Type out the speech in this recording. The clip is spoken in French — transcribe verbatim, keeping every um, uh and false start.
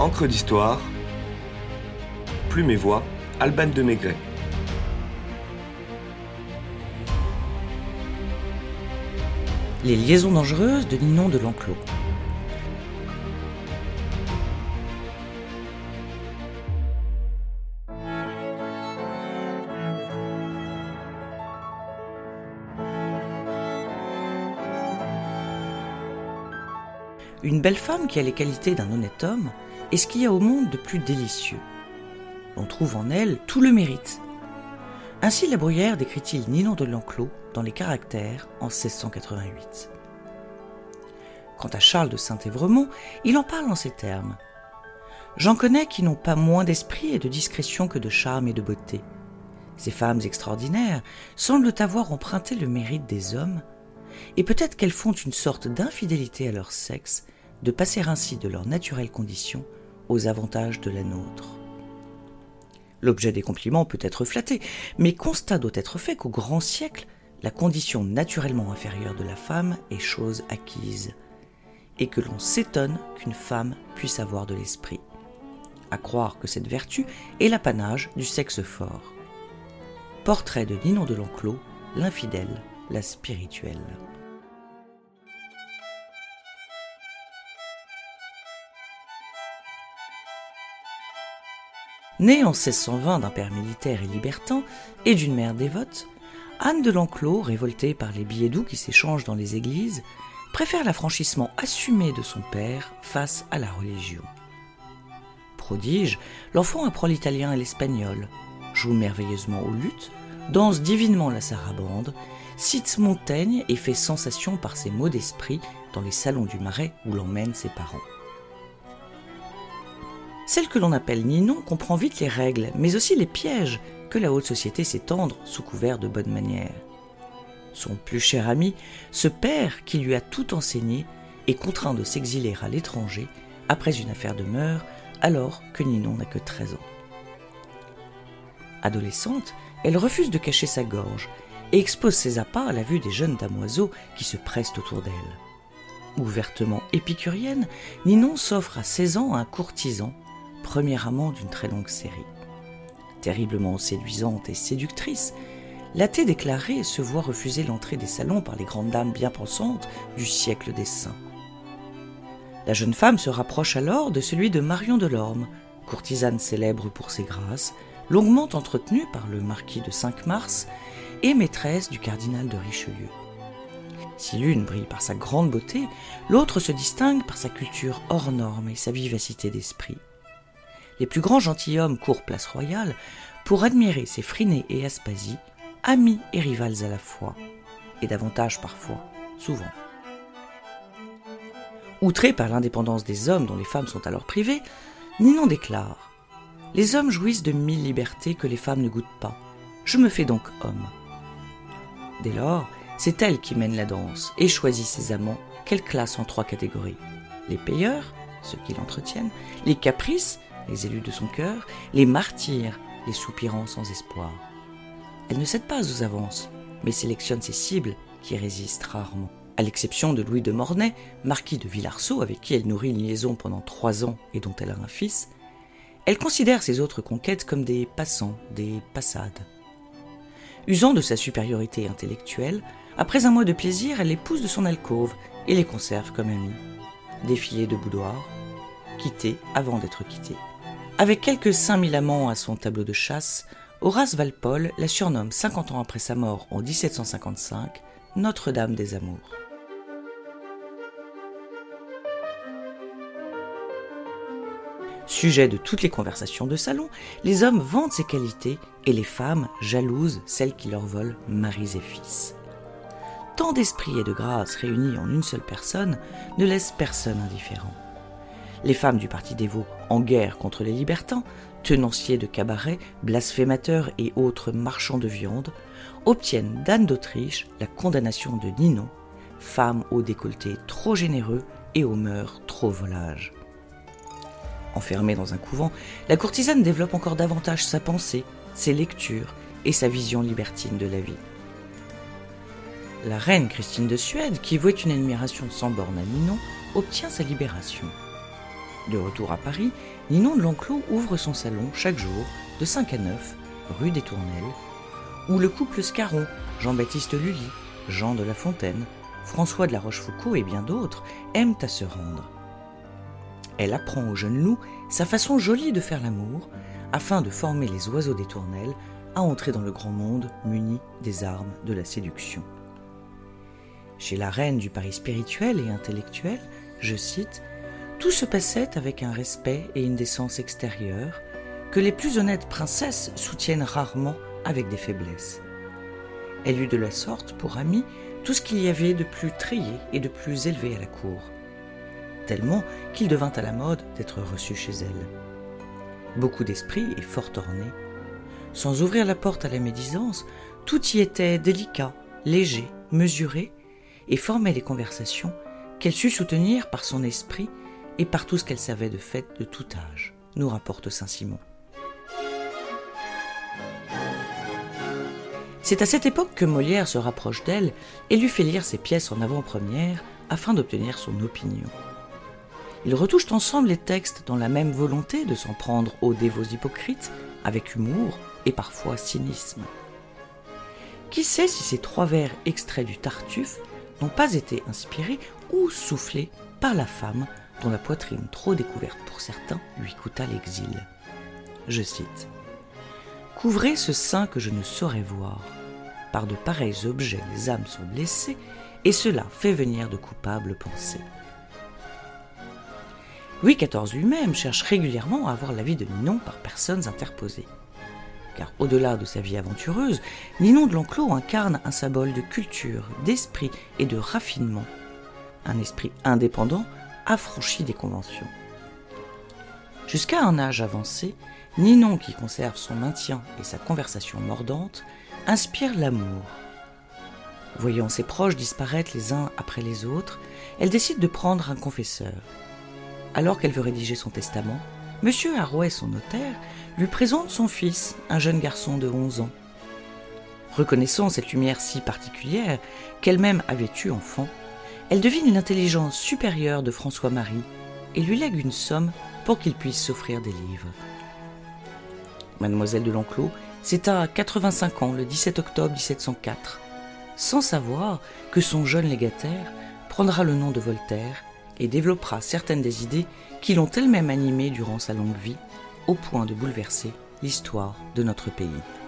Encre d'histoire, Plume et Voix, Alban de Maigret. Les liaisons dangereuses de Ninon de l'Enclos. Une belle femme qui a les qualités d'un honnête homme est ce qu'il y a au monde de plus délicieux. On trouve en elle tout le mérite. Ainsi la Bruyère décrit-il Ninon de l'Enclos dans Les Caractères en seize cent quatre-vingt-huit. Quant à Charles de Saint-Évremont, il en parle en ces termes. « J'en connais qui n'ont pas moins d'esprit et de discrétion que de charme et de beauté. Ces femmes extraordinaires semblent avoir emprunté le mérite des hommes, et peut-être qu'elles font une sorte d'infidélité à leur sexe, de passer ainsi de leur naturelle condition aux avantages de la nôtre. » L'objet des compliments peut être flatté, mais constat doit être fait qu'au grand siècle, la condition naturellement inférieure de la femme est chose acquise, et que l'on s'étonne qu'une femme puisse avoir de l'esprit. À croire que cette vertu est l'apanage du sexe fort. Portrait de Ninon de l'Enclos, l'infidèle, la spirituelle. Née en seize cent vingt d'un père militaire et libertin et d'une mère dévote, Anne de l'Enclos, révoltée par les billets doux qui s'échangent dans les églises, préfère l'affranchissement assumé de son père face à la religion. Prodige, l'enfant apprend l'italien et l'espagnol, joue merveilleusement au luth, danse divinement la sarabande, cite Montaigne et fait sensation par ses mots d'esprit dans les salons du Marais où l'emmènent ses parents. Celle que l'on appelle Ninon comprend vite les règles, mais aussi les pièges que la haute société sait tendre sous couvert de bonnes manières. Son plus cher ami, ce père qui lui a tout enseigné, est contraint de s'exiler à l'étranger après une affaire de mœurs, alors que Ninon n'a que treize ans. Adolescente, elle refuse de cacher sa gorge et expose ses appas à la vue des jeunes damoiseaux qui se pressent autour d'elle. Ouvertement épicurienne, Ninon s'offre à seize ans à un courtisan, premier amant d'une très longue série. Terriblement séduisante et séductrice, l'athée déclarée se voit refuser l'entrée des salons par les grandes dames bien pensantes du siècle des saints. La jeune femme se rapproche alors de celui de Marion de Lorme, courtisane célèbre pour ses grâces, longuement entretenue par le marquis de Cinq-Mars et maîtresse du cardinal de Richelieu. Si l'une brille par sa grande beauté, l'autre se distingue par sa culture hors norme et sa vivacité d'esprit. Les plus grands gentilshommes courent place royale pour admirer ces Phryné et Aspasie, amis et rivales à la fois, et davantage parfois, souvent. Outrée par l'indépendance des hommes dont les femmes sont alors privées, Ninon déclare « Les hommes jouissent de mille libertés que les femmes ne goûtent pas. Je me fais donc homme. » Dès lors, c'est elle qui mène la danse et choisit ses amants qu'elle classe en trois catégories. Les payeurs, ceux qui l'entretiennent, les caprices, les élus de son cœur, les martyrs, les soupirants sans espoir. Elle ne cède pas aux avances, mais sélectionne ses cibles qui résistent rarement. À l'exception de Louis de Mornay, marquis de Villarceau, avec qui elle nourrit une liaison pendant trois ans et dont elle a un fils, elle considère ses autres conquêtes comme des passants, des passades. Usant de sa supériorité intellectuelle, après un mois de plaisir, elle les pousse de son alcôve et les conserve comme amies. Défilé de boudoir, quitté avant d'être quitté. Avec quelques cinq mille amants à son tableau de chasse, Horace Walpole la surnomme cinquante ans après sa mort en dix-sept cent cinquante-cinq Notre-Dame des Amours. Sujet de toutes les conversations de salon, les hommes vantent ses qualités et les femmes jalousent celles qui leur volent maris et fils. Tant d'esprit et de grâce réunis en une seule personne ne laissent personne indifférent. Les femmes du parti dévot en guerre contre les libertins, tenanciers de cabarets, blasphémateurs et autres marchands de viande, obtiennent d'Anne d'Autriche la condamnation de Ninon, femme au décolleté trop généreux et aux mœurs trop volages. Enfermée dans un couvent, la courtisane développe encore davantage sa pensée, ses lectures et sa vision libertine de la vie. La reine Christine de Suède, qui vouait une admiration sans borne à Ninon, obtient sa libération. De retour à Paris, Ninon de L'Enclos ouvre son salon chaque jour de cinq à neuf, rue des Tournelles, où le couple Scarron, Jean-Baptiste Lully, Jean de La Fontaine, François de la Rochefoucauld et bien d'autres aiment à se rendre. Elle apprend au jeune loup sa façon jolie de faire l'amour, afin de former les oiseaux des Tournelles à entrer dans le grand monde munis des armes de la séduction. Chez la reine du Paris spirituel et intellectuel, je cite, « Tout se passait avec un respect et une décence extérieure que les plus honnêtes princesses soutiennent rarement avec des faiblesses. Elle eut de la sorte pour ami tout ce qu'il y avait de plus treillé et de plus élevé à la cour, tellement qu'il devint à la mode d'être reçu chez elle. Beaucoup d'esprit et fort orné. Sans ouvrir la porte à la médisance, tout y était délicat, léger, mesuré, et formait des conversations qu'elle sut soutenir par son esprit et par tout ce qu'elle savait de fait de tout âge, nous rapporte Saint-Simon. C'est à cette époque que Molière se rapproche d'elle et lui fait lire ses pièces en avant-première afin d'obtenir son opinion. Ils retouchent ensemble les textes dans la même volonté de s'en prendre aux dévots hypocrites, avec humour et parfois cynisme. Qui sait si ces trois vers extraits du Tartuffe n'ont pas été inspirés ou soufflés par la femme dont la poitrine trop découverte pour certains lui coûta l'exil. Je cite « Couvrez ce sein que je ne saurais voir. Par de pareils objets les âmes sont blessées, et cela fait venir de coupables pensées. » Louis quatorze lui-même cherche régulièrement à avoir l'avis de Ninon par personnes interposées. Car au-delà de sa vie aventureuse, Ninon de L'Enclos incarne un symbole de culture, d'esprit et de raffinement. Un esprit indépendant, affranchi des conventions. Jusqu'à un âge avancé, Ninon, qui conserve son maintien et sa conversation mordante, inspire l'amour. Voyant ses proches disparaître les uns après les autres, elle décide de prendre un confesseur. Alors qu'elle veut rédiger son testament, Monsieur Arouet, son notaire, lui présente son fils, un jeune garçon de onze ans. Reconnaissant cette lumière si particulière qu'elle-même avait eue enfant, elle devine l'intelligence supérieure de François-Marie et lui lègue une somme pour qu'il puisse s'offrir des livres. Mademoiselle de L'Enclos s'éteint à quatre-vingt-cinq ans le dix-sept octobre dix-sept cent quatre, sans savoir que son jeune légataire prendra le nom de Voltaire et développera certaines des idées qui l'ont elle-même animée durant sa longue vie, au point de bouleverser l'histoire de notre pays.